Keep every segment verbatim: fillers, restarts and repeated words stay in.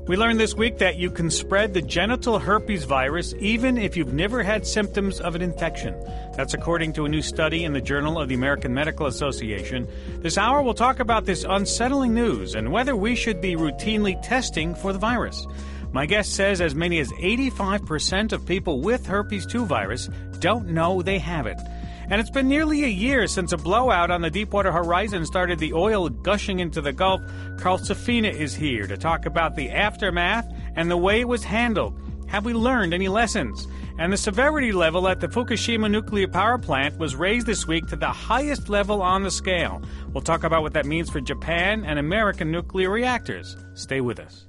We learned this week that you can spread the genital herpes virus even if you've never had symptoms of an infection. That's according to a new study in the Journal of the American Medical Association. This hour, we'll talk about this unsettling news and whether we should be routinely testing for the virus. My guest says as many as eighty-five percent of people with herpes two virus don't know they have it. And it's been nearly a year since a blowout on the Deepwater Horizon started the oil gushing into the Gulf. Carl Safina is here to talk about the aftermath and the way it was handled. Have we learned any lessons? And the severity level at the Fukushima nuclear power plant was raised this week to the highest level on the scale. We'll talk about what that means for Japan and American nuclear reactors. Stay with us.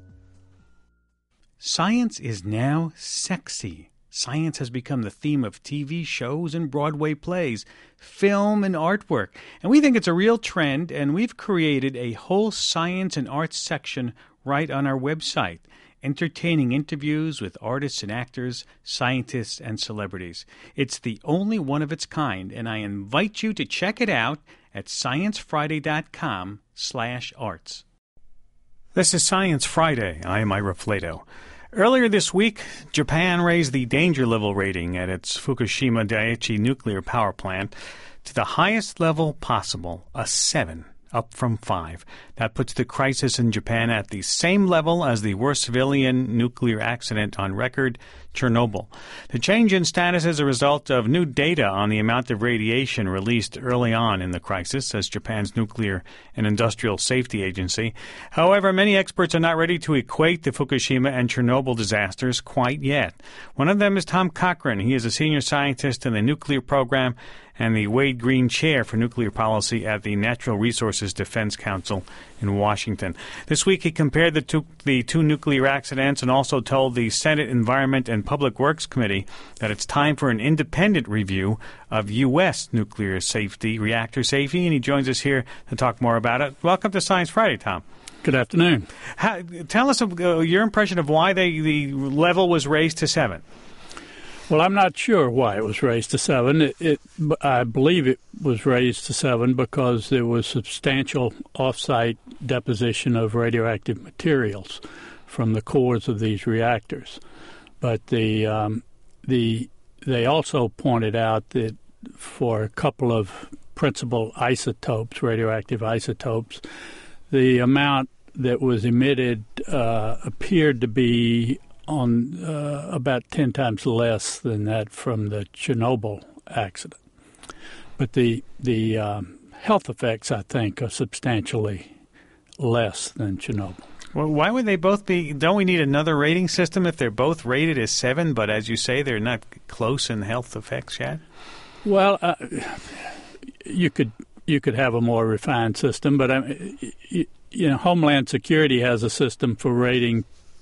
Science is now sexy. Science has become the theme of T V shows and Broadway plays, film and artwork. And we think it's a real trend, and we've created a whole science and arts section right on our website, entertaining interviews with artists and actors, scientists and celebrities. It's the only one of its kind, and I invite you to check it out at sciencefriday.com slash arts. This is Science Friday. I am Ira Flato. Earlier this week, Japan raised the danger level rating at its Fukushima Daiichi nuclear power plant to the highest level possible, a seven, up from five. That puts the crisis in Japan at the same level as the worst civilian nuclear accident on record, Chernobyl. The change in status is a result of new data on the amount of radiation released early on in the crisis, says Japan's Nuclear and Industrial Safety Agency. However, many experts are not ready to equate the Fukushima and Chernobyl disasters quite yet. One of them is Tom Cochrane. He is a senior scientist in the nuclear program and the Wade Green Chair for Nuclear Policy at the Natural Resources Defense Council in Washington. This week he compared the two, the two nuclear accidents and also told the Senate Environment and Public Works Committee that it's time for an independent review of U S nuclear safety, reactor safety, and he joins us here to talk more about it. Welcome to Science Friday, Tom. Good afternoon. How, tell us uh, your impression of why they, the level was raised to seven. Well, I'm not sure why it was raised to seven. It, it, I believe it was raised to seven because there was substantial off-site deposition of radioactive materials from the cores of these reactors. But the um, the they also pointed out that for a couple of principal isotopes, radioactive isotopes, the amount that was emitted uh, appeared to be on uh, about ten times less than that from the Chernobyl accident. But the the um, health effects, I think, are substantially less than Chernobyl. Well, why would they both be? Don't we need another rating system if they're both rated as seven, but as you say, they're not close in health effects yet? Well, uh, you could you could have a more refined system, but I mean, you, you know, Homeland Security has a system for rating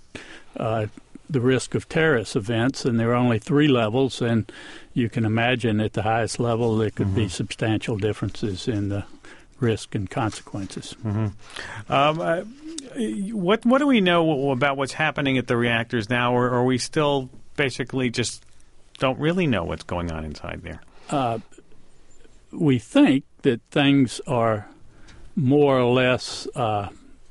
uh, the risk of terrorist events, and there are only three levels, and you can imagine at the highest level there could mm-hmm. be substantial differences in the risk and consequences. Mm-hmm. Um, uh, what what do we know about what's happening at the reactors now, or are we still basically just don't really know what's going on inside there? Uh, we think that things are more or less uh,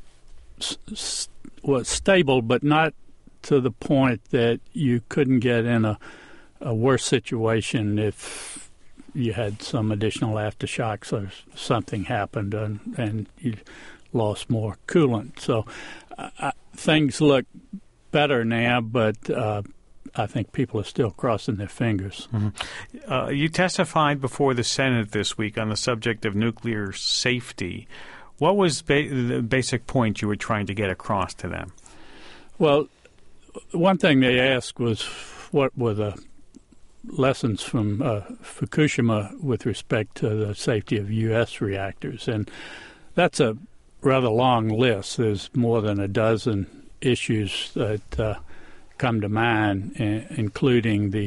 s- s- well, stable, but not to the point that you couldn't get in a, a worse situation if you had some additional aftershocks or something happened and, and you lost more coolant. So uh, things look better now, but uh, I think people are still crossing their fingers. Mm-hmm. Uh, you testified before the Senate this week on the subject of nuclear safety. What was ba- the basic point you were trying to get across to them? Well, one thing they asked was what were the lessons from uh, Fukushima with respect to the safety of U S reactors. And that's a rather long list. There's more than a dozen issues that uh, come to mind, uh, including the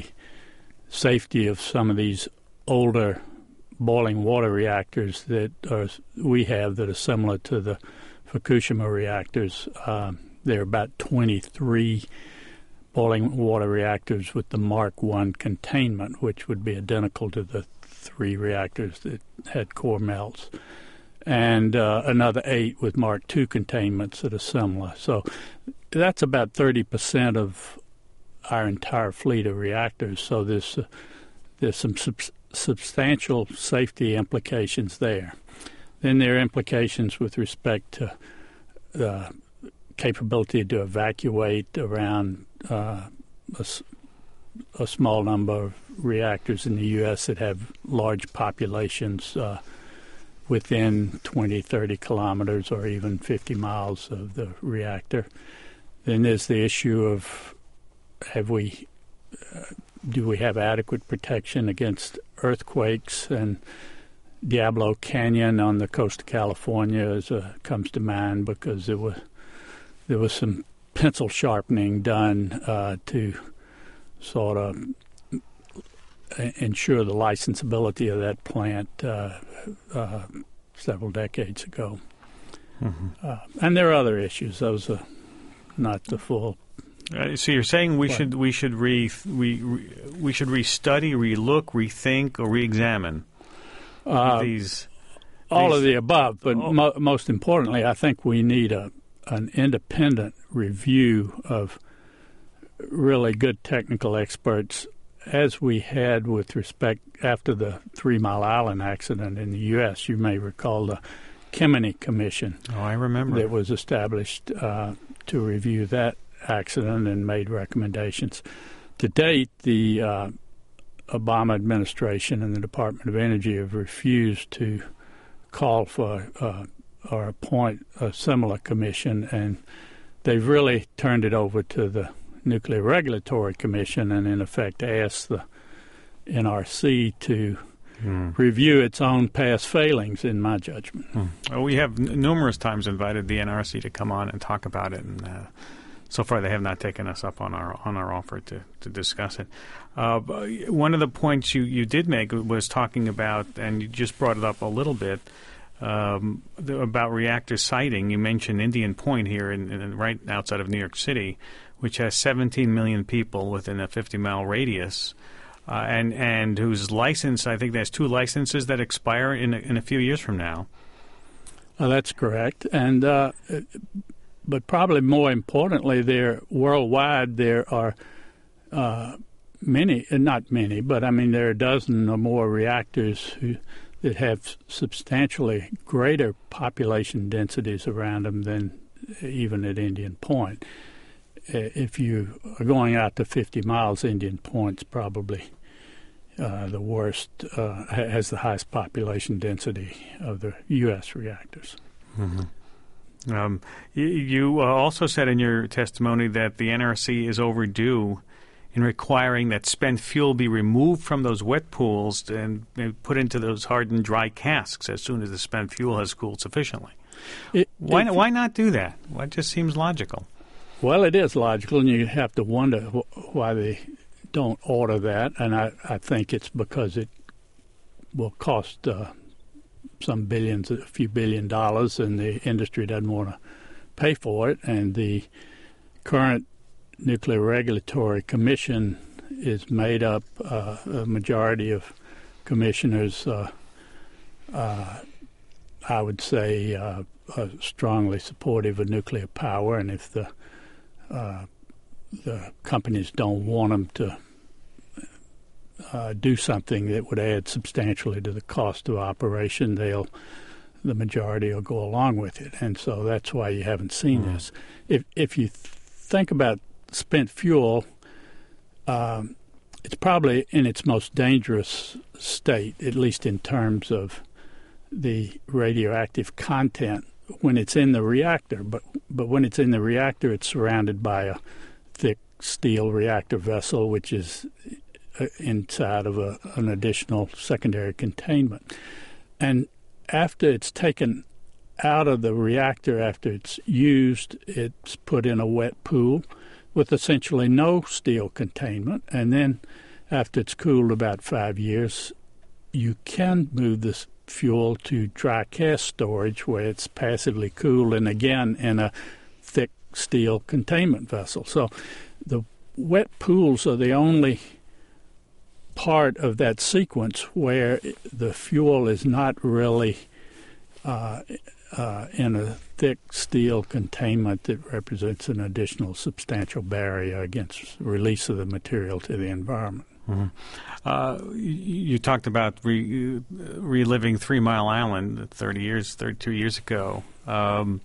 safety of some of these older boiling water reactors that are, we have that are similar to the Fukushima reactors. Um, There are about twenty-three boiling water reactors with the Mark one containment, which would be identical to the three reactors that had core melts, and uh, another eight with Mark two containments that are similar. So that's about thirty percent of our entire fleet of reactors. So there's uh, there's some sub- substantial safety implications there. Then there are implications with respect to the capability to evacuate around uh, a, a small number of reactors in the U S that have large populations uh, within twenty, thirty kilometers or even fifty miles of the reactor. Then there's the issue of have we uh, do we have adequate protection against earthquakes? And Diablo Canyon on the coast of California is a, comes to mind because there was there was some pencil sharpening done uh, to sort of ensure the licensability of that plant uh, uh, several decades ago. Mm-hmm. Uh, and there are other issues. Those are not the full. Uh, so you're saying we what? should we should re we re, we should restudy, relook, rethink, or reexamine uh, these. All these, of the above, but oh. mo- most importantly, I think we need a an independent review of really good technical experts, as we had with respect after the Three Mile Island accident in the U S. You may recall the Kemeny Commission. Oh, I remember. That was established uh, to review that accident and made recommendations. To date, the uh, Obama administration and the Department of Energy have refused to call for uh, or appoint a similar commission, and they've really turned it over to the Nuclear Regulatory Commission and, in effect, asked the N R C to mm. review its own past failings, in my judgment. Mm. Well, we have n- numerous times invited the N R C to come on and talk about it, and uh, so far they have not taken us up on our on our offer to, to discuss it. Uh, one of the points you, you did make was talking about, and you just brought it up a little bit, um, the, about reactor siting. You mentioned Indian Point here, in, in, right outside of New York City, which has seventeen million people within a fifty-mile radius, uh, and and whose license, I think there's two licenses that expire in a, in a few years from now. Uh, that's correct, and uh, but probably more importantly, there worldwide there are uh, many, not many, but I mean there are a dozen or more reactors who, that have substantially greater population densities around them than even at Indian Point. If you are going out to fifty miles, Indian Point's probably uh, the worst, uh, has the highest population density of the U S reactors. Mm-hmm. Um, you you uh, also said in your testimony that the N R C is overdue in requiring that spent fuel be removed from those wet pools and, and put into those hardened dry casks as soon as the spent fuel has cooled sufficiently. It, why, it, why not do that? Well, it just seems logical. Well, it is logical, and you have to wonder wh- why they don't order that, and I, I think it's because it will cost uh, some billions, a few billion dollars, and the industry doesn't want to pay for it, and the current Nuclear Regulatory Commission is made up uh, a majority of commissioners, uh, uh, I would say, uh, are strongly supportive of nuclear power, and if the Uh, the companies don't want them to uh, do something that would add substantially to the cost of operation, they'll the majority will go along with it, and so that's why you haven't seen mm. this. If if you th- think about spent fuel, um, it's probably in its most dangerous state, at least in terms of the radioactive content, when it's in the reactor, but but when it's in the reactor, it's surrounded by a thick steel reactor vessel, which is inside of a, an additional secondary containment. And after it's taken out of the reactor, after it's used, it's put in a wet pool with essentially no steel containment. And then after it's cooled about five years, you can move this fuel to dry cask storage where it's passively cooled and again in a thick steel containment vessel. So the wet pools are the only part of that sequence where the fuel is not really uh, uh, in a thick steel containment that represents an additional substantial barrier against release of the material to the environment. Mm-hmm. Uh, you, you talked about re, reliving Three Mile Island thirty years, thirty-two years ago. Um,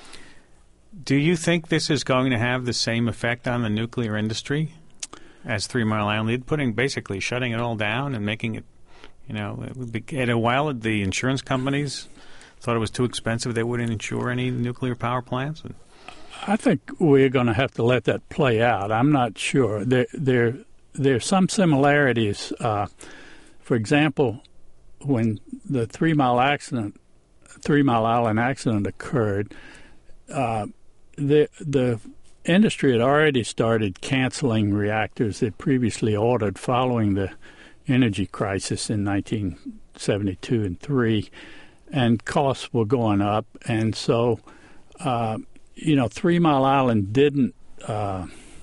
do you think this is going to have the same effect on the nuclear industry as Three Mile Island did, putting basically shutting it all down and making it, you know, it would be, at a while the insurance companies thought it was too expensive; they wouldn't insure any nuclear power plants. And I think we're going to have to let that play out. I'm not sure. There, there, there's some similarities. Uh, for example, when the Three Mile accident, Three Mile Island accident occurred, uh, the the industry had already started canceling reactors they'd previously ordered following the energy crisis in nineteen seventy-two and three, and costs were going up, and so uh, you know, Three Mile Island didn't uh,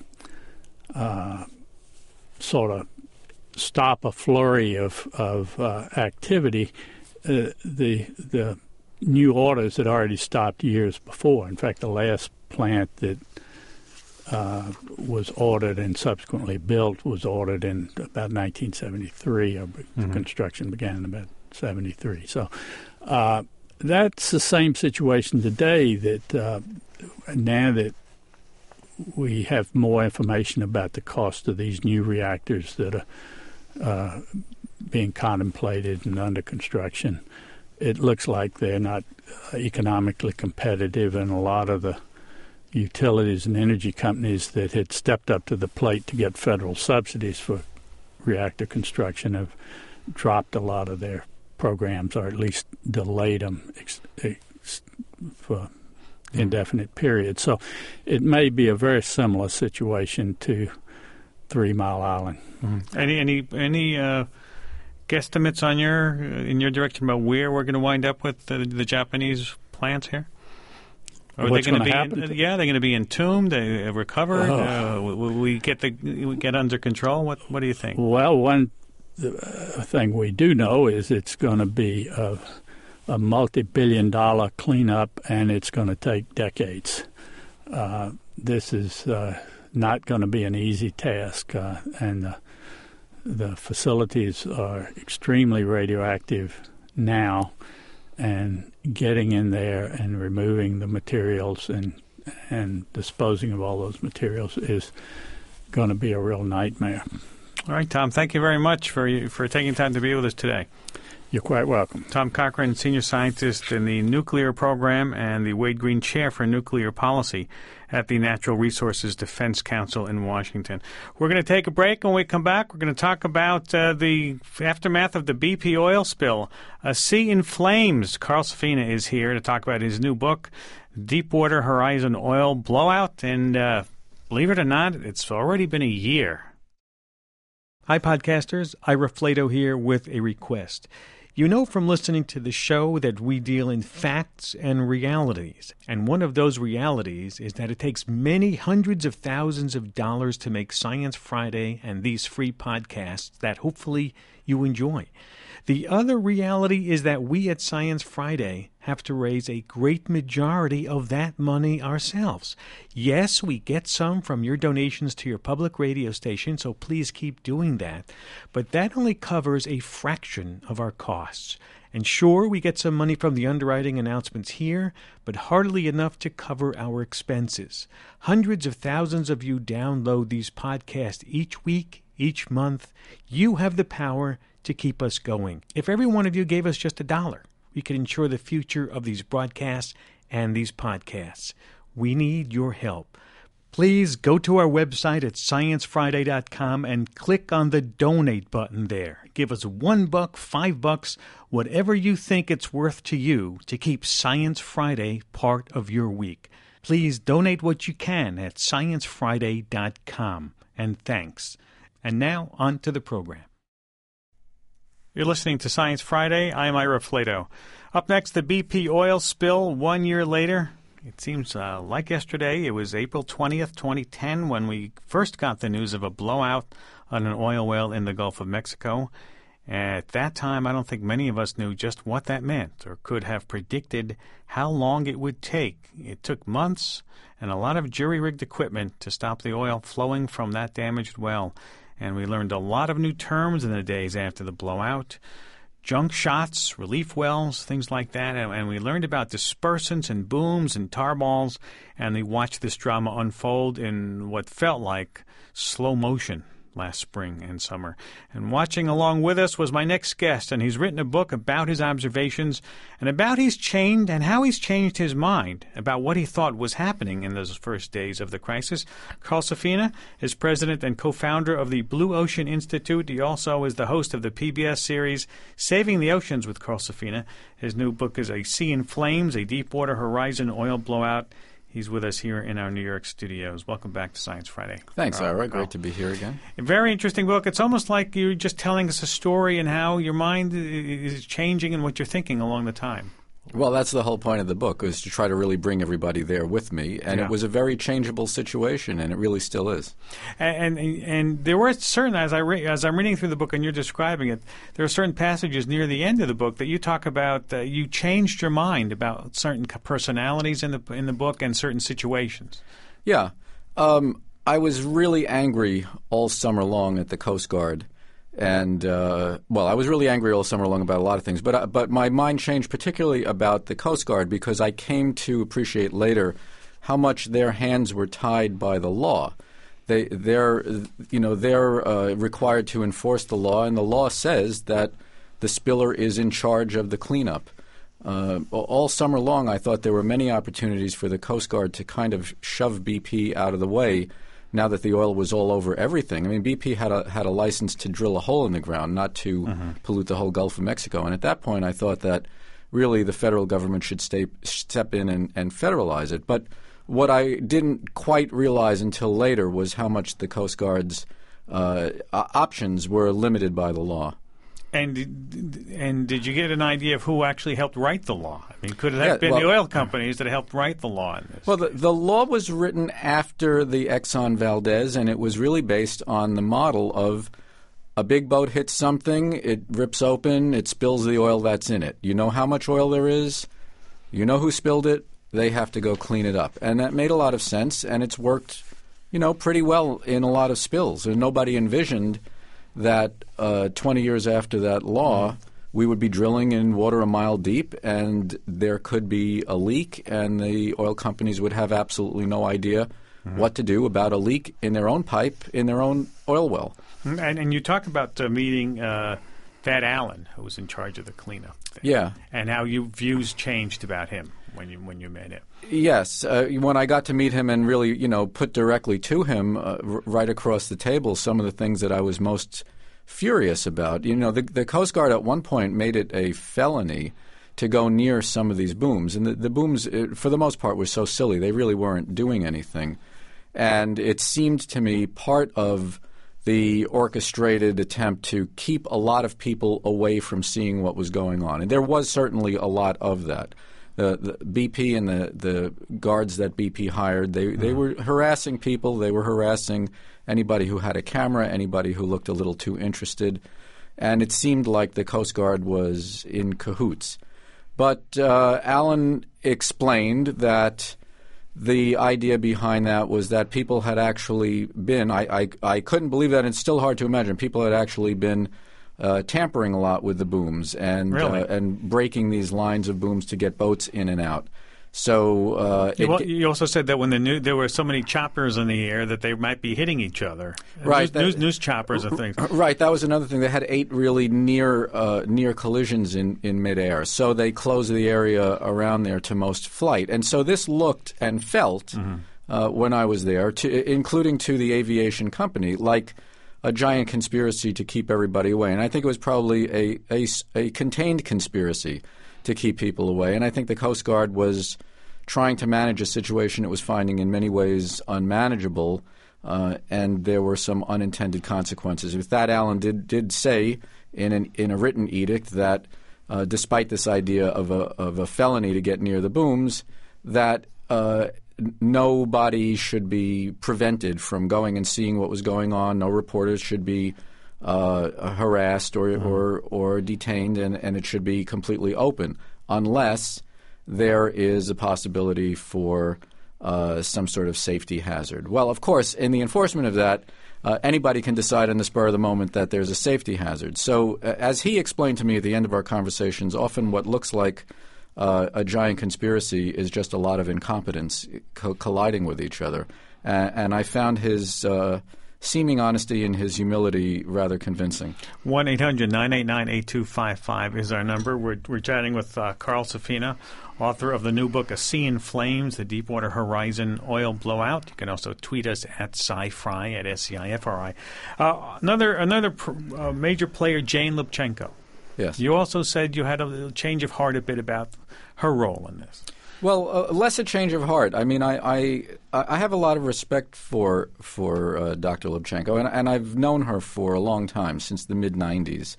uh, sort of stop a flurry of of uh, activity. Uh, the the new orders had already stopped years before. In fact, the last plant that uh, was ordered and subsequently built was ordered in about nineteen seventy-three. Or mm-hmm. Construction began in about seventy-three. So uh, that's the same situation today. That uh, now that we have more information about the cost of these new reactors that are uh, being contemplated and under construction, it looks like they're not economically competitive, and a lot of the utilities and energy companies that had stepped up to the plate to get federal subsidies for reactor construction have dropped a lot of their programs, or at least delayed them ex- ex- for indefinite periods. So it may be a very similar situation to Three Mile Island. Mm-hmm. Any any any uh, guesstimates on your in your direction about where we're going to wind up with the, the Japanese plants here? Are What's they going to be? happen? In, yeah, they're going to be entombed, uh, recovered. Oh. Uh, will we get the we get under control? What What do you think? Well, one uh, thing we do know is it's going to be a, a multi-billion dollar cleanup, and it's going to take decades. Uh, this is uh, not going to be an easy task, uh, and uh, the facilities are extremely radioactive now, and getting in there and removing the materials and and disposing of all those materials is going to be a real nightmare. All right, Tom, thank you very much for for taking time to be with us today. You're quite welcome. Tom Cochrane, Senior Scientist in the Nuclear Program and the Wade Green Chair for Nuclear Policy at the Natural Resources Defense Council in Washington. We're going to take a break. When we come back, we're going to talk about uh, the aftermath of the B P oil spill, A Sea in Flames. Carl Safina is here to talk about his new book, Deepwater Horizon Oil Blowout. And uh, believe it or not, it's already been a year. Hi, podcasters. Ira Flato here with a request. You know from listening to the show that we deal in facts and realities. And one of those realities is that it takes many hundreds of thousands of dollars to make Science Friday and these free podcasts that hopefully you enjoy. The other reality is that we at Science Friday have to raise a great majority of that money ourselves. Yes, we get some from your donations to your public radio station, so please keep doing that. But that only covers a fraction of our costs. And sure, we get some money from the underwriting announcements here, but hardly enough to cover our expenses. Hundreds of thousands of you download these podcasts each week, each month. You have the power to keep us going. If every one of you gave us just a dollar, we could ensure the future of these broadcasts and these podcasts. We need your help. Please go to our website at science friday dot com and click on the donate button there. Give us one buck, five bucks, whatever you think it's worth to you to keep Science Friday part of your week. Please donate what you can at science friday dot com. And thanks. And now on to the program. You're listening to Science Friday. I'm Ira Flato. Up next, the B P oil spill one year later. It seems uh, like yesterday. It was April twentieth, twenty ten, when we first got the news of a blowout on an oil well in the Gulf of Mexico. At that time, I don't think many of us knew just what that meant or could have predicted how long it would take. It took months and a lot of jury-rigged equipment to stop the oil flowing from that damaged well, and we learned a lot of new terms in the days after the blowout. Junk shots, relief wells, things like that, and, and we learned about dispersants and booms and tar balls, and we watched this drama unfold in what felt like slow motion last spring and summer. And watching along with us was my next guest, and he's written a book about his observations and about he's changed and how he's changed his mind about what he thought was happening in those first days of the crisis. Carl Safina is president and co-founder of the Blue Ocean Institute. He also is the host of the P B S series Saving the Oceans with Carl Safina. His new book is A Sea in Flames, a Deepwater Horizon Oil Blowout. He's with us here in our New York studios. Welcome back to Science Friday. Thanks, Carl. Ira. Great to be here again. A very interesting book. It's almost like you're just telling us a story and how your mind is changing and what you're thinking along the time. Well, that's the whole point of the book, is to try to really bring everybody there with me. And yeah. It was a very changeable situation, and it really still is. And and, and there were certain, as, I re, as I'm reading through the book and you're describing it, there are certain passages near the end of the book that you talk about, uh, you changed your mind about certain personalities in the in the book and certain situations. Yeah. Um, I was really angry all summer long at the Coast Guard. And, uh, well, I was really angry all summer long about a lot of things. But uh, but my mind changed particularly about the Coast Guard because I came to appreciate later how much their hands were tied by the law. They, they're, you know, they're uh, required to enforce the law, and the law says that the spiller is in charge of the cleanup. Uh, all summer long, I thought there were many opportunities for the Coast Guard to kind of shove B P out of the way now that the oil was all over everything. I mean, B P had a had a license to drill a hole in the ground, not to mm-hmm. pollute the whole Gulf of Mexico. And at that point, I thought that really the federal government should stay, step in and, and federalize it. But what I didn't quite realize until later was how much the Coast Guard's uh, options were limited by the law. And and did you get an idea of who actually helped write the law? I mean, could it have yeah, been well, the oil companies that helped write the law in this? Well, the, the law was written after the Exxon Valdez, and it was really based on the model of a big boat hits something, it rips open, it spills the oil that's in it. You know how much oil there is, you know who spilled it, they have to go clean it up. And that made a lot of sense, and it's worked, you know, pretty well in a lot of spills. And nobody envisioned that uh, twenty years after that law, mm-hmm. we would be drilling in water a mile deep, and there could be a leak, and the oil companies would have absolutely no idea mm-hmm. what to do about a leak in their own pipe, in their own oil well. And, and you talk about uh, meeting uh, Thad Allen, who was in charge of the cleanup thing. Yeah. And how your views changed about him when you when you met him. Yes. Uh, when I got to meet him and really, you know, put directly to him uh, r- right across the table some of the things that I was most furious about. You know, the, the Coast Guard at one point made it a felony to go near some of these booms. And the, the booms, it, for the most part, were so silly. They really weren't doing anything. And it seemed to me part of the orchestrated attempt to keep a lot of people away from seeing what was going on. And there was certainly a lot of that. The, the B P and the, the guards that B P hired, they, mm-hmm. they were harassing people. They were harassing anybody who had a camera, anybody who looked a little too interested. And it seemed like the Coast Guard was in cahoots. But uh, Allen explained that the idea behind that was that people had actually been, I, I, I couldn't believe that, and it's still hard to imagine, people had actually been uh, tampering a lot with the booms and really? uh, and breaking these lines of booms to get boats in and out. So uh, you, it, you also said that when the new, there were so many choppers in the air that they might be hitting each other. Right, news, that, news, news choppers and things. Right, that was another thing. They had eight really near uh, near collisions in, in midair. So they closed the area around there to most flight, and so this looked and felt mm-hmm. uh, when I was there, to, including to the aviation company, like a giant conspiracy to keep everybody away. And I think it was probably a a, a contained conspiracy to keep people away. And I think the Coast Guard was trying to manage a situation it was finding in many ways unmanageable, uh, and there were some unintended consequences. Thad Allen did did say in an, in a written edict that uh, despite this idea of a of a felony to get near the booms, that uh, nobody should be prevented from going and seeing what was going on. No reporters should be uh, harassed or, mm-hmm. or, or detained, and, and it should be completely open, unless there is a possibility for uh, some sort of safety hazard. Well, of course, in the enforcement of that, uh, anybody can decide on the spur of the moment that there's a safety hazard. So uh, as he explained to me at the end of our conversations, often what looks like uh, a giant conspiracy is just a lot of incompetence co- colliding with each other. Uh, and I found his uh, seeming honesty and his humility rather convincing. one eight hundred nine eight nine eight two five five is our number. We're, we're chatting with uh, Carl Safina, author of the new book, A Sea in Flames, The Deepwater Horizon Oil Blowout. You can also tweet us at Sci-Fri, at S C I F R I. Uh, another another pr- uh, major player, Jane Lubchenco. Yes. You also said you had a change of heart a bit about her role in this. Well, uh, less a change of heart. I mean, I, I I have a lot of respect for for uh, Doctor Lubchenco, and, and I've known her for a long time, since the mid nineties.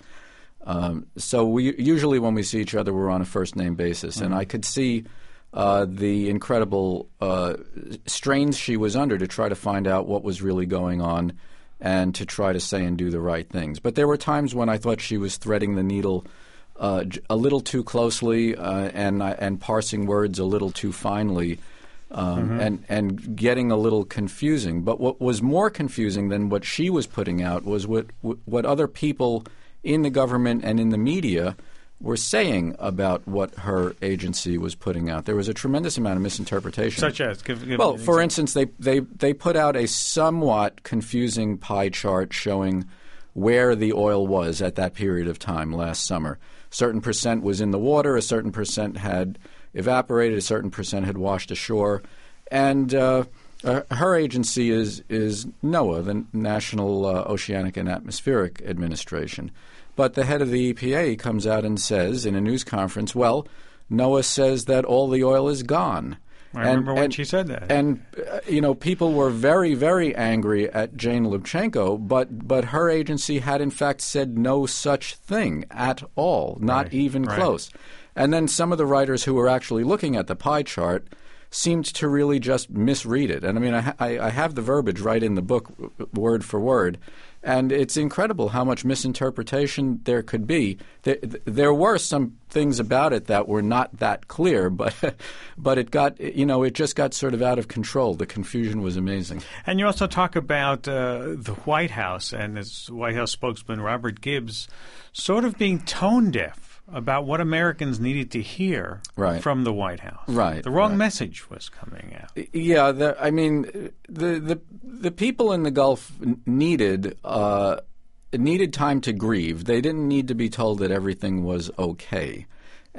Um, so we usually when we see each other, we're on a first name basis, mm-hmm. and I could see uh, the incredible uh, strains she was under to try to find out what was really going on, and to try to say and do the right things. But there were times when I thought she was threading the needle Uh, a little too closely uh, and uh, and parsing words a little too finely, um, mm-hmm. and and getting a little confusing. But what was more confusing than what she was putting out was what what other people in the government and in the media were saying about what her agency was putting out. There was a tremendous amount of misinterpretation. Such as? Give, give well, for instance, they, they, they put out a somewhat confusing pie chart showing where the oil was at that period of time last summer. Certain percent was in the water, a certain percent had evaporated, a certain percent had washed ashore. And uh, uh, her agency is, is NOAA, the National uh, Oceanic and Atmospheric Administration. But the head of the E P A comes out and says in a news conference, well, NOAA says that all the oil is gone. I and, remember when and, she said that. And, uh, you know, people were very, very angry at Jane Lubchenco, but, but her agency had, in fact, said no such thing at all, not right. even right. close. And then some of the writers who were actually looking at the pie chart seemed to really just misread it. And, I mean, I, ha- I have the verbiage right in the book, word for word. And it's incredible how much misinterpretation there could be. There, there were some things about it that were not that clear, but but it got, you know, it just got sort of out of control. The confusion was amazing. And you also talk about uh, the White House and its White House spokesman Robert Gibbs sort of being tone deaf about what Americans needed to hear right. from the White House. Right. The wrong right. message was coming out. Yeah, the, I mean, the, the the people in the Gulf needed uh, needed time to grieve. They didn't need to be told that everything was okay.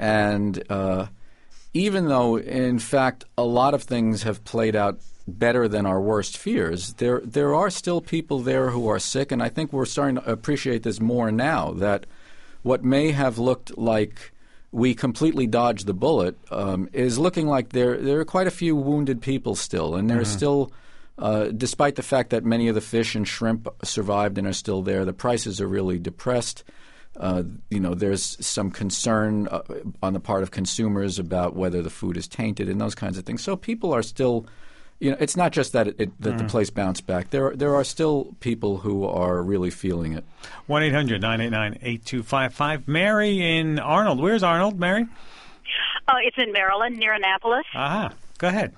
And uh, even though, in fact, a lot of things have played out better than our worst fears, there there are still people there who are sick, and I think we're starting to appreciate this more now, that what may have looked like we completely dodged the bullet um, is looking like there there are quite a few wounded people still, and there's mm-hmm. still, uh, despite the fact that many of the fish and shrimp survived and are still there, the prices are really depressed. Uh, you know, there's some concern uh, on the part of consumers about whether the food is tainted and those kinds of things. So people are still, you know, it's not just that it, it, that mm. the place bounced back. There, there are still people who are really feeling it. one eight hundred nine eight nine eight two five five. Mary in Arnold. Where's Arnold, Mary? Uh, it's in Maryland, near Annapolis. Aha. Go ahead.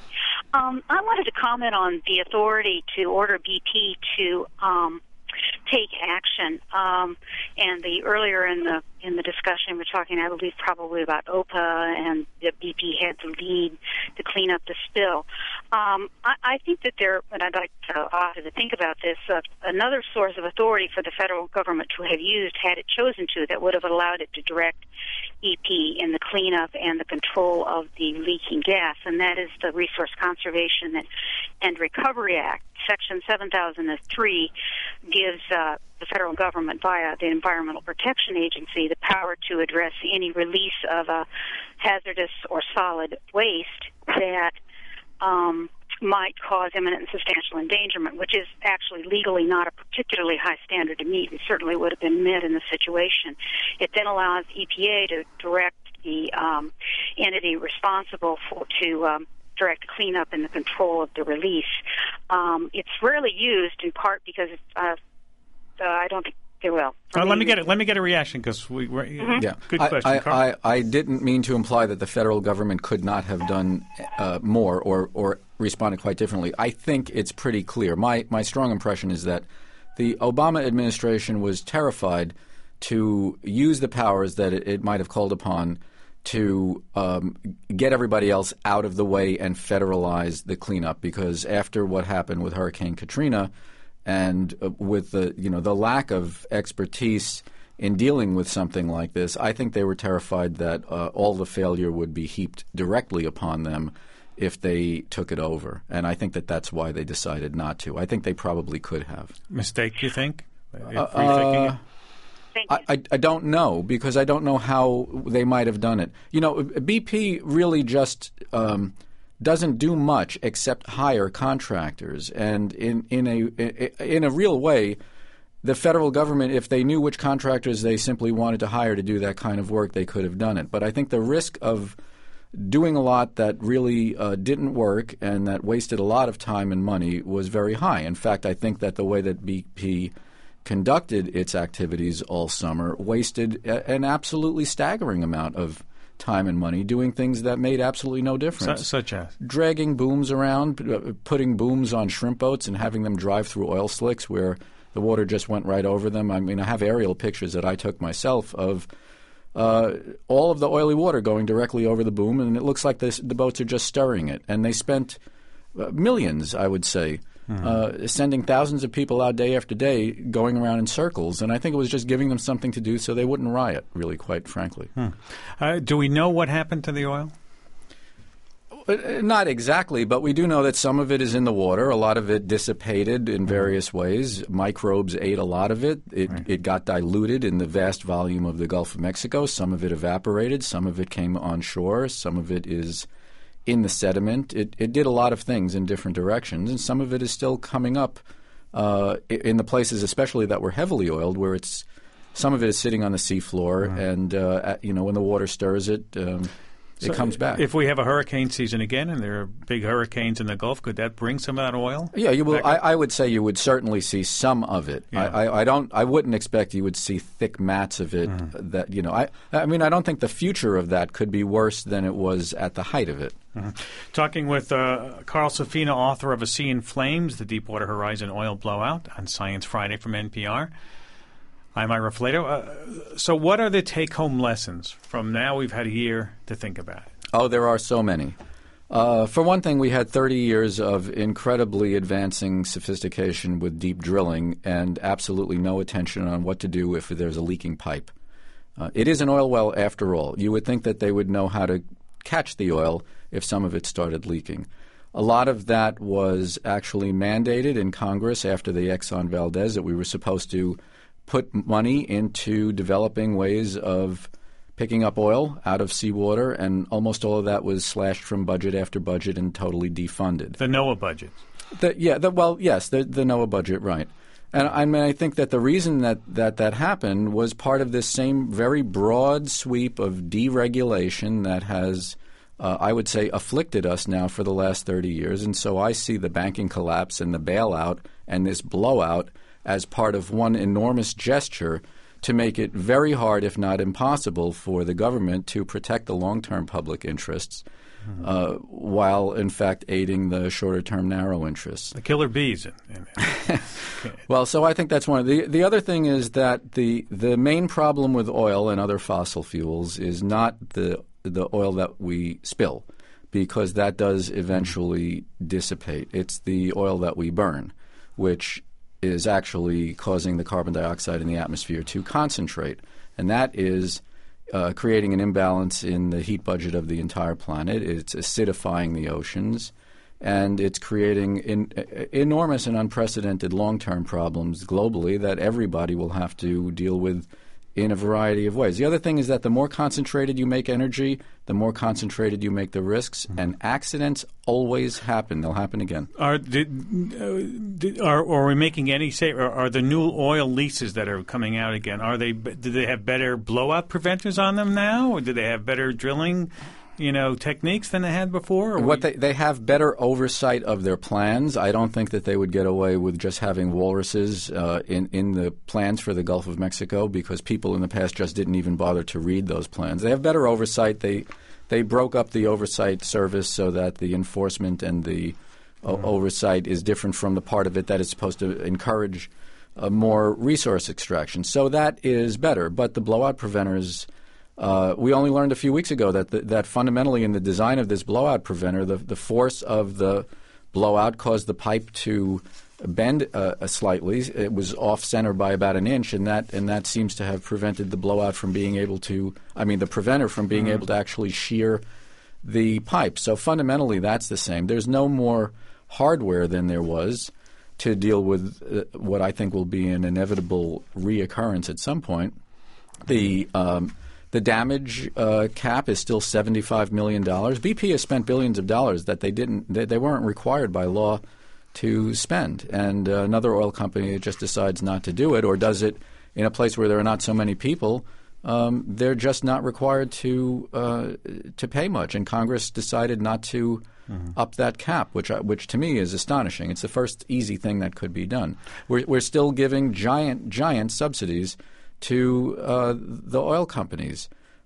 Um, I wanted to comment on the authority to order B P to um, take action. Um, and the earlier in the in the discussion, we're talking, I believe, probably about O P A, and the B P had the lead to clean up the spill. Um, I, I think that there, and I'd like to offer to think about this, uh, another source of authority for the federal government to have used, had it chosen to, that would have allowed it to direct E P in the cleanup and the control of the leaking gas, and that is the Resource Conservation and, and Recovery Act. Section seven thousand three gives uh, the federal government via the Environmental Protection Agency the power to address any release of a hazardous or solid waste that um, might cause imminent and substantial endangerment, which is actually legally not a particularly high standard to meet. It certainly would have been met in the situation. It then allows E P A to direct the um, entity responsible for to um, direct cleanup and the control of the release. Um, it's rarely used, in part because uh, uh, I don't think they will. Uh, let me get it. Let me get a reaction because we. We're, mm-hmm. Yeah, good I, question. I, Carl? I, I didn't mean to imply that the federal government could not have done uh, more or or responded quite differently. I think it's pretty clear. My my strong impression is that the Obama administration was terrified to use the powers that it, it might have called upon to um, get everybody else out of the way and federalize the cleanup, because after what happened with Hurricane Katrina and uh, with the you know the lack of expertise in dealing with something like this, I think they were terrified that uh, all the failure would be heaped directly upon them if they took it over. And I think that that's why they decided not to. I think they probably could have. Mistake, you think? If Uh, rethinking it? Thank you. I, I, I don't know, because I don't know how they might have done it. You know, B P really just um, doesn't do much except hire contractors. And in, in, a, in a real way, the federal government, if they knew which contractors they simply wanted to hire to do that kind of work, they could have done it. But I think the risk of doing a lot that really uh, didn't work and that wasted a lot of time and money was very high. In fact, I think that the way that B P conducted its activities all summer wasted a, an absolutely staggering amount of time and money doing things that made absolutely no difference. Su- such as? Dragging booms around, p- putting booms on shrimp boats and having them drive through oil slicks where the water just went right over them. I mean, I have aerial pictures that I took myself of uh, all of the oily water going directly over the boom, and it looks like this, the boats are just stirring it. And they spent uh, millions, I would say, Mm-hmm. Uh, sending thousands of people out day after day going around in circles. And I think it was just giving them something to do so they wouldn't riot, really, quite frankly. Hmm. Uh, do we know what happened to the oil? Uh, not exactly, but we do know that some of it is in the water. A lot of it dissipated in various ways. Microbes ate a lot of it. It, right. it got diluted in the vast volume of the Gulf of Mexico. Some of it evaporated. Some of it came on shore. Some of it is in the sediment. It, it did a lot of things in different directions, and some of it is still coming up uh, in the places, especially that were heavily oiled, where it's some of it is sitting on the seafloor, mm-hmm. and uh, at, you know when the water stirs it, um, it so comes back. If we have a hurricane season again, and there are big hurricanes in the Gulf, could that bring some of that oil? Yeah, you will. I, I would say you would certainly see some of it. Yeah. I, I, I don't. I wouldn't expect you would see thick mats of it. Mm-hmm. That you know. I. I mean, I don't think the future of that could be worse than it was at the height of it. Mm-hmm. Talking with uh, Carl Safina, author of A Sea in Flames, The Deepwater Horizon Oil Blowout, on Science Friday from N P R. I'm Ira Flato. Uh, so what are the take-home lessons from now? We've had a year to think about it. Oh, there are so many. Uh, for one thing, we had thirty years of incredibly advancing sophistication with deep drilling and absolutely no attention on what to do if there's a leaking pipe. Uh, it is an oil well after all. You would think that they would know how to catch the oil if some of it started leaking. A lot of that was actually mandated in Congress after the Exxon Valdez, that we were supposed to put money into developing ways of picking up oil out of seawater, and almost all of that was slashed from budget after budget and totally defunded. The NOAA budget. The, yeah, the, well, yes, the, the NOAA budget, right. And I mean, I think that the reason that, that that happened was part of this same very broad sweep of deregulation that has, uh, I would say, afflicted us now for the last thirty years. And so I see the banking collapse and the bailout and this blowout as part of one enormous gesture to make it very hard, if not impossible, for the government to protect the long-term public interests mm-hmm. uh, while, in fact, aiding the shorter-term narrow interests. The killer bees. In, in okay. Well, so I think that's one of the – the other thing is that the, the main problem with oil and other fossil fuels is not the the oil that we spill, because that does eventually dissipate. It's the oil that we burn, which – is actually causing the carbon dioxide in the atmosphere to concentrate. And that is uh, creating an imbalance in the heat budget of the entire planet. It's acidifying the oceans. And it's creating in, uh, enormous and unprecedented long-term problems globally that everybody will have to deal with in a variety of ways. The other thing is that the more concentrated you make energy, the more concentrated you make the risks, mm-hmm. and accidents always happen. They'll happen again. Are did, uh, did, are, are we making any say? Are, are the new oil leases that are coming out again? Are they? Do they have better blowout preventers on them now, or do they have better drilling? you know, techniques than they had before? Or what we... they they have better oversight of their plans. I don't think that they would get away with just having walruses uh, in in the plans for the Gulf of Mexico, because people in the past just didn't even bother to read those plans. They have better oversight. They they broke up the oversight service so that the enforcement and the o- oversight is different from the part of it that is supposed to encourage uh, more resource extraction. So that is better. But the blowout preventers, uh, we only learned a few weeks ago that the, that fundamentally in the design of this blowout preventer, the, the force of the blowout caused the pipe to bend uh, slightly. It was off center by about an inch, and that and that seems to have prevented the blowout from being able to, I mean, the preventer from being mm-hmm. able to actually shear the pipe. So fundamentally, that's the same. There's no more hardware than there was to deal with uh, what I think will be an inevitable reoccurrence at some point. The um, the damage uh, cap is still seventy-five million dollars. B P has spent billions of dollars that they didn't they, they weren't required by law to spend, and uh, another oil company just decides not to do it, or does it in a place where there are not so many people. Um, they're just not required to uh, to pay much, and Congress decided not to mm-hmm. up that cap, which uh, which to me is astonishing. It's the first easy thing that could be done. We're we're still giving giant giant subsidies to uh, the oil companies.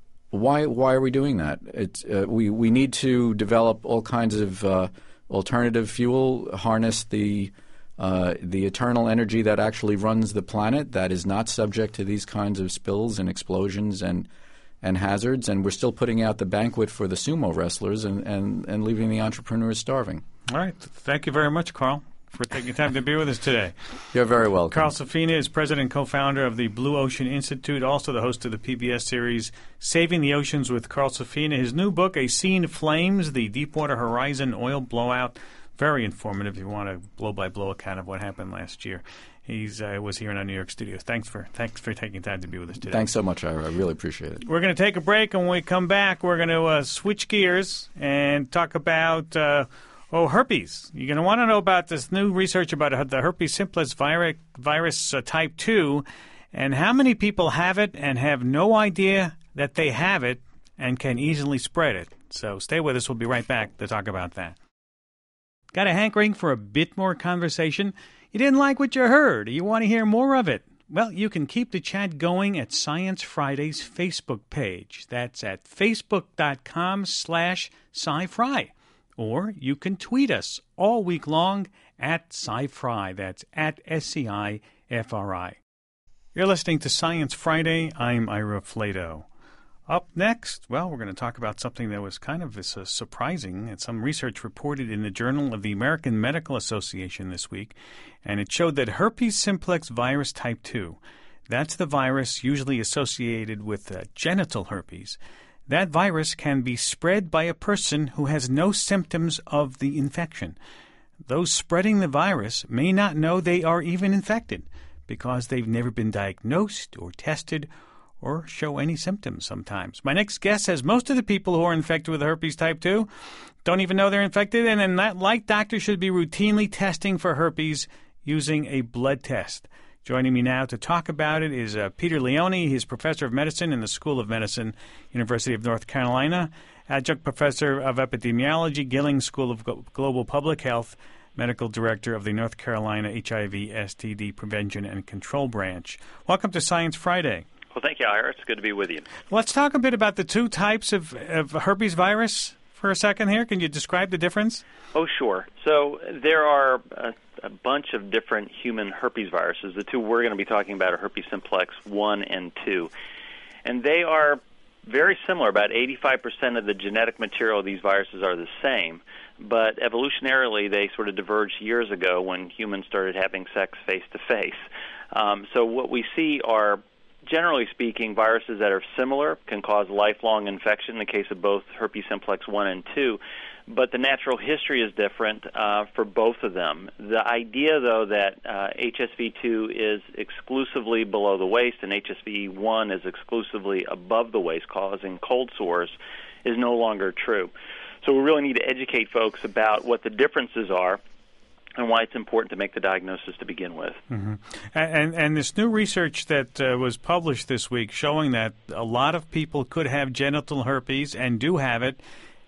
Why why are we doing that? It's, uh, we we need to develop all kinds of uh, alternative fuel, harness the uh, the eternal energy that actually runs the planet, that is not subject to these kinds of spills and explosions and and hazards. And we're still putting out the banquet for the sumo wrestlers and, and, and leaving the entrepreneurs starving. All right. Thank you very much, Carl, for taking time to be with us today. You're very welcome. Carl Safina is president and co-founder of the Blue Ocean Institute, also the host of the P B S series Saving the Oceans with Carl Safina. His new book, A Sea in Flames, The Deepwater Horizon Oil Blowout, very informative if you want a blow-by-blow account of what happened last year. He's uh, was here in our New York studios. Thanks for thanks for taking time to be with us today. Thanks so much, Ira. I really appreciate it. We're going to take a break, and when we come back, we're going to uh, switch gears and talk about uh, oh herpes. You're going to want to know about this new research about the herpes simplex virus, virus uh, type two, and how many people have it and have no idea that they have it and can easily spread it. So stay with us. We'll be right back to talk about that. Got a hankering for a bit more conversation? You didn't like what you heard, or you want to hear more of it? Well, you can keep the chat going at Science Friday's Facebook page. That's at facebook.com slash sci-fri. Or you can tweet us all week long at sci-fri. That's at S C I F R I. You're listening to Science Friday. I'm Ira Flato. Up next, well, we're going to talk about something that was kind of uh, surprising. And some research reported in the Journal of the American Medical Association this week, and it showed that herpes simplex virus type two, that's the virus usually associated with uh, genital herpes, that virus can be spread by a person who has no symptoms of the infection. Those spreading the virus may not know they are even infected because they've never been diagnosed or tested or show any symptoms sometimes. My next guest says most of the people who are infected with herpes type two don't even know they're infected, and then that, like doctors, should be routinely testing for herpes using a blood test. Joining me now to talk about it is uh, Peter Leone. He's professor of medicine in the School of Medicine, University of North Carolina, adjunct professor of epidemiology, Gilling School of Global Public Health, medical director of the North Carolina H I V S T D Prevention and Control Branch. Welcome to Science Friday. Well, thank you, Ira. It's good to be with you. Let's talk a bit about the two types of, of herpes virus for a second here. Can you describe the difference? Oh, sure. So there are a, a bunch of different human herpes viruses. The two we're going to be talking about are herpes simplex one and two. And they are very similar. About eighty-five percent of the genetic material of these viruses are the same. But evolutionarily, they sort of diverged years ago when humans started having sex face-to-face. Um, so what we see are, generally speaking, viruses that are similar can cause lifelong infection in the case of both herpes simplex one and two, but the natural history is different uh, for both of them. The idea, though, that uh, H S V two is exclusively below the waist and H S V one is exclusively above the waist, causing cold sores, is no longer true. So we really need to educate folks about what the differences are and why it's important to make the diagnosis to begin with. Mm-hmm. And, and and this new research that uh, was published this week showing that a lot of people could have genital herpes and do have it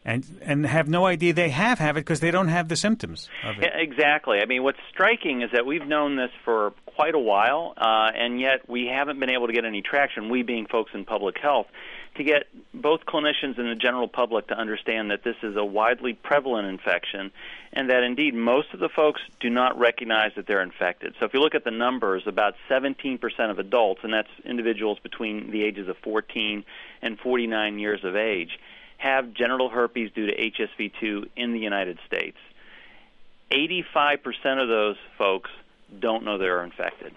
and and have no idea they have have it because they don't have the symptoms of it. Yeah, exactly. I mean, what's striking is that we've known this for quite a while, uh, and yet we haven't been able to get any traction, we being folks in public health, to get both clinicians and the general public to understand that this is a widely prevalent infection and that, indeed, most of the folks do not recognize that they're infected. So if you look at the numbers, about seventeen percent of adults, and that's individuals between the ages of fourteen and forty-nine years of age, have genital herpes due to H S V two in the United States. eighty-five percent of those folks don't know they're infected.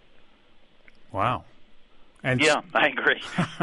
Wow. And yeah, I agree.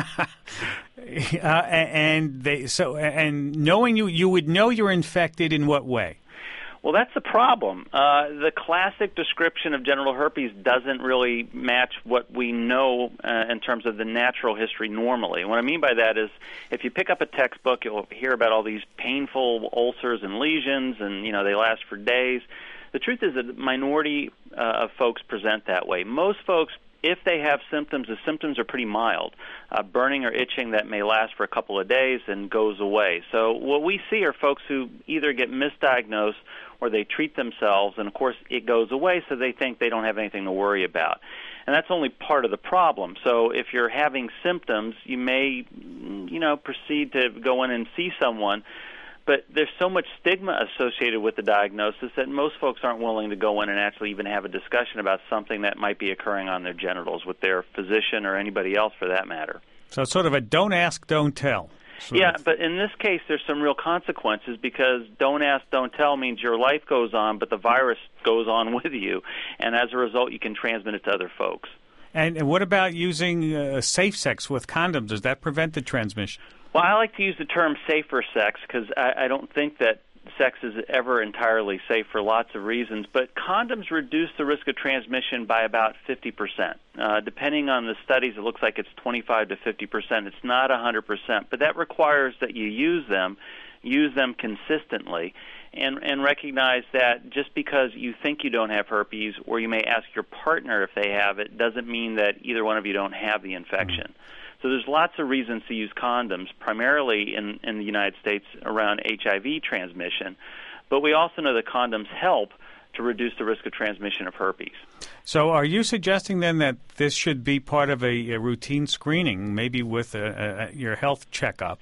uh, and they so and knowing you, you would know you're infected in what way? Well, that's the problem. Uh, the classic description of genital herpes doesn't really match what we know uh, in terms of the natural history normally. What I mean by that is if you pick up a textbook, you'll hear about all these painful ulcers and lesions, and, you know, they last for days. The truth is that the minority uh, of folks present that way. Most folks, if they have symptoms, the symptoms are pretty mild, uh, burning or itching that may last for a couple of days and goes away. So what we see are folks who either get misdiagnosed or they treat themselves, and, of course, it goes away, so they think they don't have anything to worry about. And that's only part of the problem. So if you're having symptoms, you may, you know, proceed to go in and see someone, but there's so much stigma associated with the diagnosis that most folks aren't willing to go in and actually even have a discussion about something that might be occurring on their genitals with their physician or anybody else for that matter. So it's sort of a don't ask, don't tell. Yeah, but in this case, there's some real consequences because don't ask, don't tell means your life goes on, but the virus goes on with you, and as a result, you can transmit it to other folks. And, and what about using uh, safe sex with condoms? Does that prevent the transmission? Well, I like to use the term safer sex because I, I don't think that sex is ever entirely safe for lots of reasons, but condoms reduce the risk of transmission by about fifty percent. Uh, depending on the studies, it looks like it's twenty-five to fifty percent. It's not one hundred percent, but that requires that you use them, use them consistently, and, and recognize that just because you think you don't have herpes or you may ask your partner if they have it doesn't mean that either one of you don't have the infection. Mm-hmm. So there's lots of reasons to use condoms, primarily in, in the United States around H I V transmission. But we also know that condoms help to reduce the risk of transmission of herpes. So are you suggesting then that this should be part of a, a routine screening, maybe with a, a, your health checkup?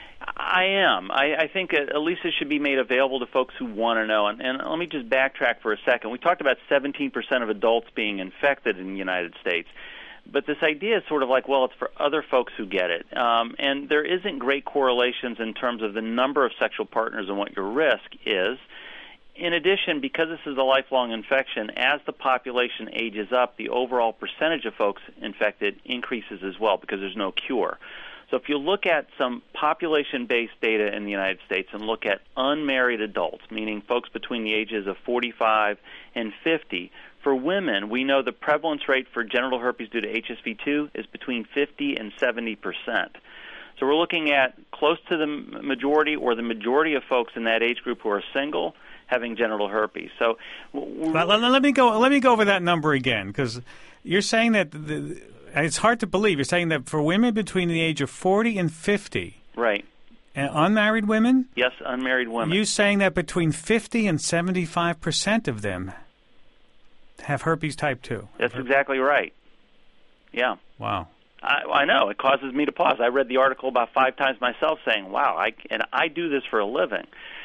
I am. I, I think at least it should be made available to folks who want to know. And, and let me just backtrack for a second. We talked about seventeen percent of adults being infected in the United States. But this idea is sort of like, well, it's for other folks who get it. Um, and there isn't great correlations in terms of the number of sexual partners and what your risk is. In addition, because this is a lifelong infection, as the population ages up, the overall percentage of folks infected increases as well because there's no cure. So if you look at some population-based data in the United States and look at unmarried adults, meaning folks between the ages of forty-five and fifty, for women, we know the prevalence rate for genital herpes due to H S V two is between fifty and seventy percent. So we're looking at close to the majority or the majority of folks in that age group who are single having genital herpes. So let, let, let me go. Let me go over that number again, because you're saying that the, it's hard to believe. You're saying that for women between the age of forty and fifty, right? And unmarried women, yes, unmarried women. You're saying that between fifty and seventy-five percent of them have herpes type two. That's exactly right. Yeah. Wow. I, I know. It causes me to pause. I read the article about five times myself saying, wow, I, and I do this for a living.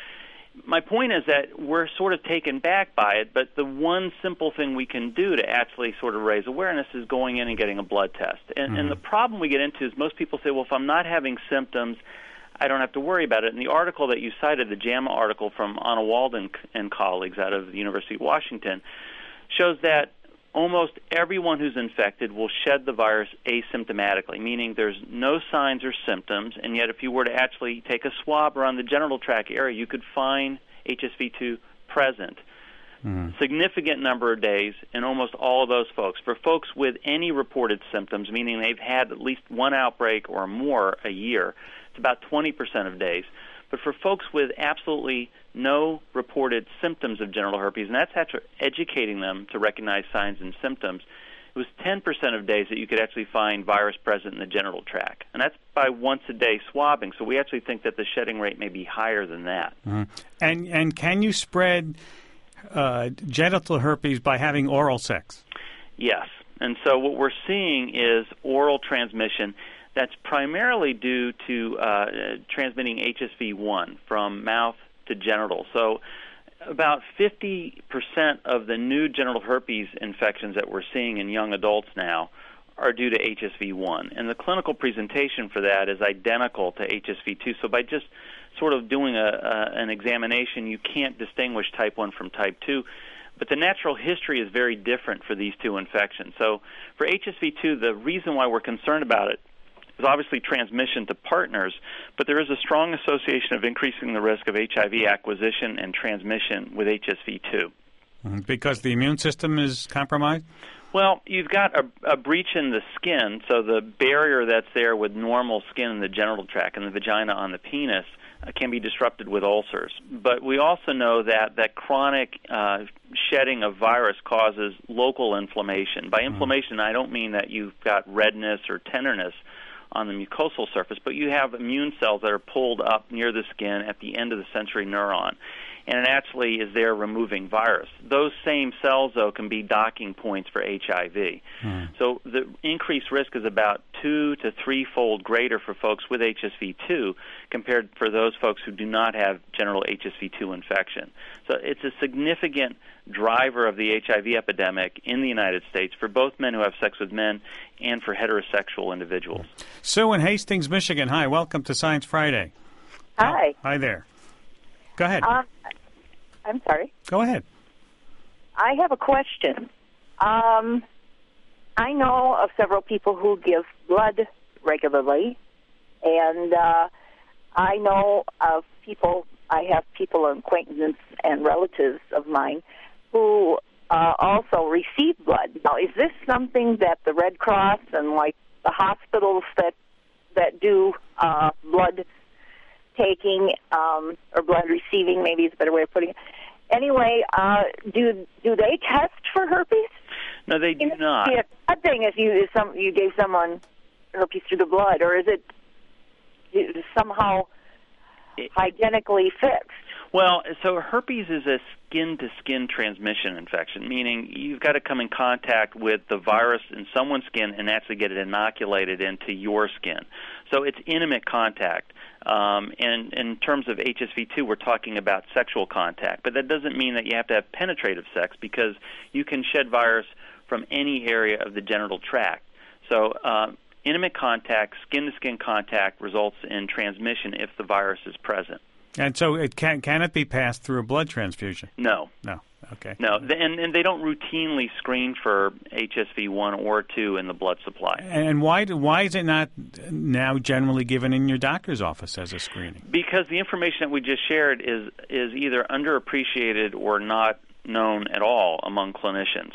My point is that we're sort of taken back by it, but the one simple thing we can do to actually sort of raise awareness is going in and getting a blood test. And, mm-hmm. and the problem we get into is most people say, well, if I'm not having symptoms, I don't have to worry about it. And the article that you cited, the JAMA article from Anna Walden and colleagues out of the University of Washington, shows that almost everyone who's infected will shed the virus asymptomatically, meaning there's no signs or symptoms, and yet if you were to actually take a swab around the genital tract area, you could find H S V two present. Mm. Significant number of days in almost all of those folks. For folks with any reported symptoms, meaning they've had at least one outbreak or more a year, it's about twenty percent of days. But for folks with absolutely no reported symptoms of genital herpes, and that's after educating them to recognize signs and symptoms, it was ten percent of days that you could actually find virus present in the genital tract. And that's by once-a-day swabbing. So we actually think that the shedding rate may be higher than that. Mm-hmm. And and can you spread uh, genital herpes by having oral sex? Yes. And so what we're seeing is oral transmission that's primarily due to uh, transmitting H S V one from mouth to genital. So about fifty percent of the new genital herpes infections that we're seeing in young adults now are due to H S V one. And the clinical presentation for that is identical to H S V two. So by just sort of doing a, a, an examination, you can't distinguish type one from type two. But the natural history is very different for these two infections. So for H S V two, the reason why we're concerned about it is obviously transmission to partners, but there is a strong association of increasing the risk of H I V acquisition and transmission with H S V two. Because the immune system is compromised? Well, you've got a, a breach in the skin, so the barrier that's there with normal skin in the genital tract and the vagina on the penis uh, can be disrupted with ulcers. But we also know that, that chronic uh, shedding of virus causes local inflammation. By inflammation, I don't mean that you've got redness or tenderness on the mucosal surface, but you have immune cells that are pulled up near the skin at the end of the sensory neuron, and it actually is there removing virus. Those same cells, though, can be docking points for H I V. Hmm. So the increased risk is about two to three-fold greater for folks with H S V two compared for those folks who do not have genital H S V two infection. So it's a significant driver of the H I V epidemic in the United States for both men who have sex with men and for heterosexual individuals. Sue in Hastings, Michigan. Hi, welcome to Science Friday. Hi. Oh, hi there. Go ahead. Um, I'm sorry. Go ahead. I have a question. Um, I know of several people who give blood regularly, and uh, I know of people, I have people, acquaintances and relatives of mine who uh, also receive blood. Now, is this something that the Red Cross and, like, the hospitals that that do uh, blood taking um, or blood receiving, maybe is a better way of putting it. Anyway, uh, do do they test for herpes? No, they do not. Yeah, one thing is you is some you gave someone herpes through the blood, or is it, is it somehow it, hygienically fixed? Well, so herpes is a skin-to-skin transmission infection, meaning you've got to come in contact with the virus in someone's skin and actually get it inoculated into your skin. So it's intimate contact. Um, and in terms of H S V two, we're talking about sexual contact. But that doesn't mean that you have to have penetrative sex, because you can shed virus from any area of the genital tract. So uh, intimate contact, skin-to-skin contact results in transmission if the virus is present. And so it can can it be passed through a blood transfusion? No. No. Okay. No, and, and they don't routinely screen for H S V one or two in the blood supply. And why do, why is it not now generally given in your doctor's office as a screening? Because the information that we just shared is is either underappreciated or not known at all among clinicians.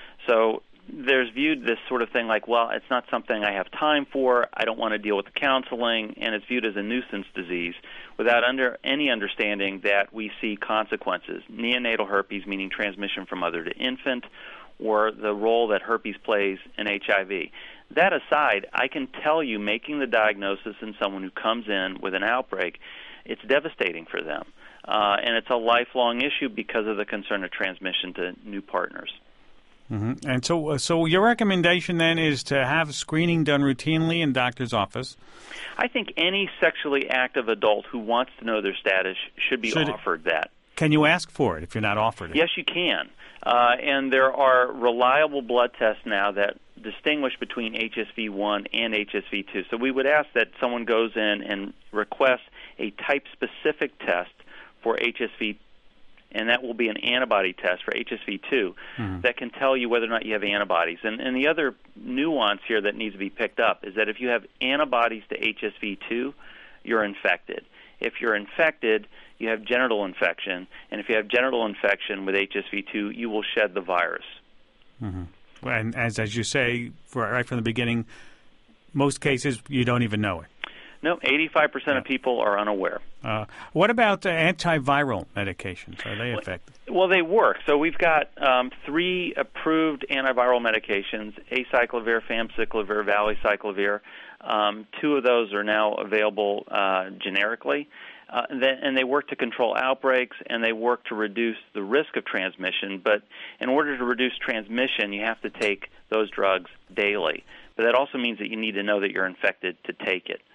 So there's viewed this sort of thing like, well, it's not something I have time for, I don't want to deal with the counseling, and it's viewed as a nuisance disease without under any understanding that we see consequences. Neonatal herpes, meaning transmission from mother to infant, or the role that herpes plays in H I V. That aside, I can tell you, making the diagnosis in someone who comes in with an outbreak, it's devastating for them. Uh, and it's a lifelong issue because of the concern of transmission to new partners. Mm-hmm. And so, so your recommendation then is to have screening done routinely in doctor's office? I think any sexually active adult who wants to know their status should be should offered it, that. Can you ask for it if you're not offered it? Yes, you can. Uh, and there are reliable blood tests now that distinguish between H S V one and H S V two. So we would ask that someone goes in and requests a type-specific test for H S V, and that will be an antibody test for H S V two mm-hmm. that can tell you whether or not you have antibodies. And, and the other nuance here that needs to be picked up is that if you have antibodies to H S V two, you're infected. If you're infected, you have genital infection, and if you have genital infection with H S V two, you will shed the virus. Mm-hmm. Well, and as, as you say, for, right from the beginning, most cases you don't even know it. No, eighty-five percent yeah. of people are unaware. Uh, what about uh, antiviral medications? Are they effective? Well, they work. So we've got um, three approved antiviral medications, acyclovir, famciclovir, valacyclovir. Um, two of those are now available uh, generically. Uh, and, then, and they work to control outbreaks, and they work to reduce the risk of transmission. But in order to reduce transmission, you have to take those drugs daily. But that also means that you need to know that you're infected to take it.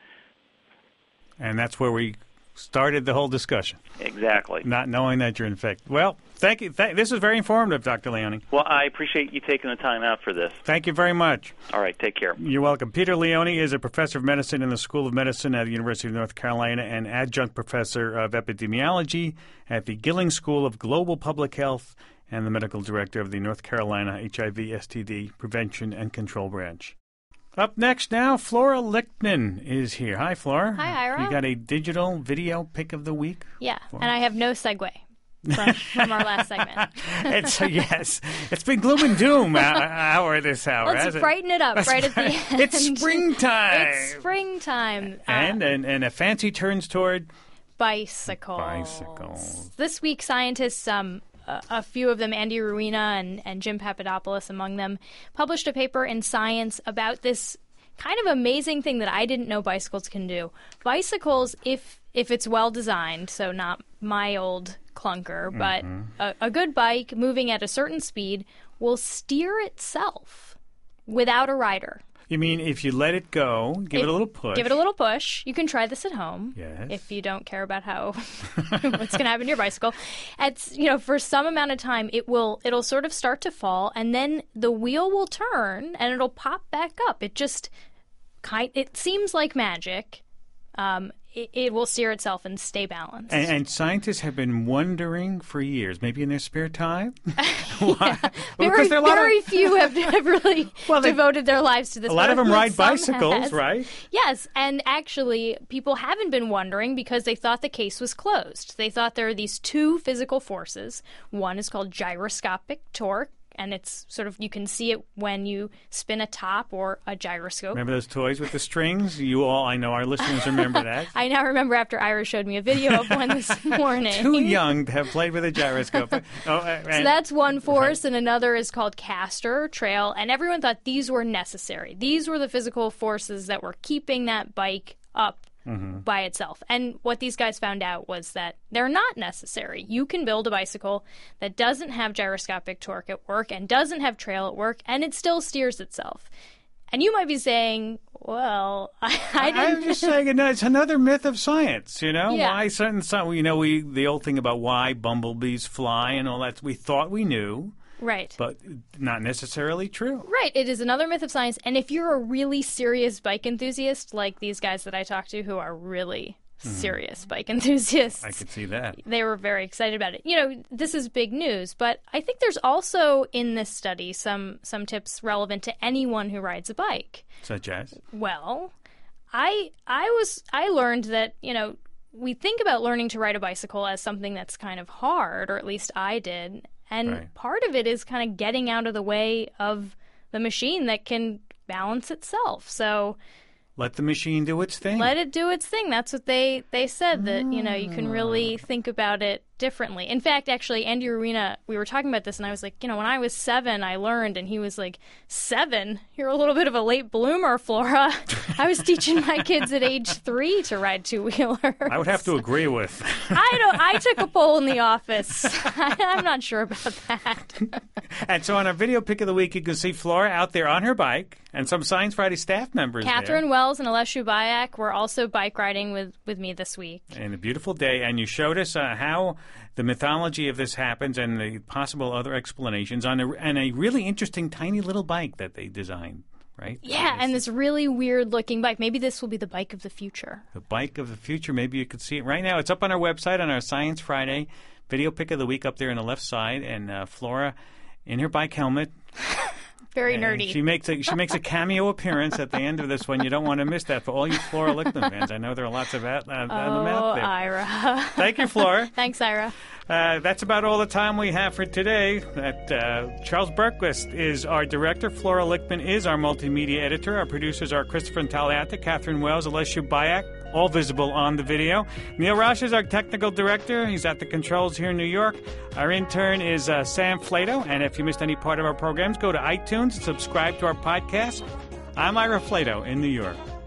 And that's where we started the whole discussion. Exactly. Not knowing that you're infected. Well, thank you. Th- this is very informative, Doctor Leone. Well, I appreciate you taking the time out for this. Thank you very much. All right, take care. You're welcome. Peter Leone is a professor of medicine in the School of Medicine at the University of North Carolina and adjunct professor of epidemiology at the Gilling School of Global Public Health and the medical director of the North Carolina H I V S T D Prevention and Control Branch. Up next now, Flora Lichtman is here. Hi, Flora. Hi, Ira. You got a digital video pick of the week? Yeah, and I have no segue from, from our last segment. it's, uh, yes, it's been gloom and doom hour this hour. Let's brighten it? it up right at the end. It's springtime. It's springtime. And, uh, and, and a fancy turns toward bicycles. Bicycles. This week, scientists, um, a, a few of them, Andy Ruina and, and Jim Papadopoulos among them, published a paper in Science about this kind of amazing thing that I didn't know bicycles can do. Bicycles, if if it's well designed, so not my old clunker, but mm-hmm. a, a good bike moving at a certain speed will steer itself without a rider. You mean if you let it go, give If- it a little push. Give it a little push. You can try this at home. Yes. If you don't care about how what's going to happen to your bicycle. It's, you know, for some amount of time it will it'll sort of start to fall, and then the wheel will turn and it'll pop back up. It just kind it seems like magic. Um It, it will steer itself and stay balanced. And, and scientists have been wondering for years, maybe in their spare time. Why? yeah. Well, very there are a lot very of, few have, have really Well, they- devoted their lives to this. a lot of but them ride some bicycles, has. right? Yes, and actually, people haven't been wondering because they thought the case was closed. They thought there are these two physical forces. One is called gyroscopic torque, and it's sort of, you can see it when you spin a top or a gyroscope. Remember those toys with the strings? You all, I know our listeners remember that. I now remember after Ira showed me a video of one this morning. Too young to have played with a gyroscope. Oh, uh, So and- that's one force, Right. and another is called caster, trail, and everyone thought these were necessary. These were the physical forces that were keeping that bike up Mm-hmm. by itself. And what these guys found out was that they're not necessary. You can build a bicycle that doesn't have gyroscopic torque at work and doesn't have trail at work, and it still steers itself. And you might be saying, well, I, I didn't... I'm just saying, no, it's another myth of science, you know? Yeah. Why certain, some, you know, we the old thing about why bumblebees fly and all that, we thought we knew, Right. but not necessarily true. Right. It is another myth of science. And if you're a really serious bike enthusiast, like these guys that I talked to who are really serious bike enthusiasts, I could see that. they were very excited about it. You know, this is big news, but I think there's also in this study some some tips relevant to anyone who rides a bike. Such as? Well, I I was I learned that, you know, we think about learning to ride a bicycle as something that's kind of hard, or at least I did. And Right. part of it is kind of getting out of the way of the machine that can balance itself. So Let the machine do its thing. let it do its thing. That's what they, they said, that, you know, you can really think about it differently. In fact, actually, Andy Ruina, we were talking about this, and I was like, you know, when I was seven, I learned, and he was like, seven? You're a little bit of a late bloomer, Flora. I was teaching my kids at age three to ride two-wheelers. I would have to agree with. I don't. I took a poll in the office. I, I'm not sure about that. And so on our video pick of the week, you can see Flora out there on her bike and some Science Friday staff members Catherine there. Wells and Aleshu Bayak were also bike riding with, with me this week. And a beautiful day, and you showed us uh, how the mythology of this happens and the possible other explanations on a, and a really interesting tiny little bike that they designed, right? Yeah, and this really weird-looking bike. Maybe this will be the bike of the future. The bike of the future. Maybe you could see it right now. It's up on our website on our Science Friday video pick of the week up there on the left side, and uh, Flora in her bike helmet. Very And nerdy. She makes a she makes a cameo appearance at the end of this one. You don't want to miss that for all you Flora Lichtman fans. I know there are lots of at, uh, oh, them out there. Ira. Thank you, Flora. Thanks, Ira. Uh, that's about all the time we have for today. That, uh, Charles Berquist is our director. Flora Lichtman is our multimedia editor. Our producers are Christopher Intaliata, Catherine Wells, Alessia Bayak, all visible on the video. Neil Roush is our technical director. He's at the controls here in New York. Our intern is uh, Sam Flato. And if you missed any part of our programs, go to iTunes and subscribe to our podcast. I'm Ira Flato in New York.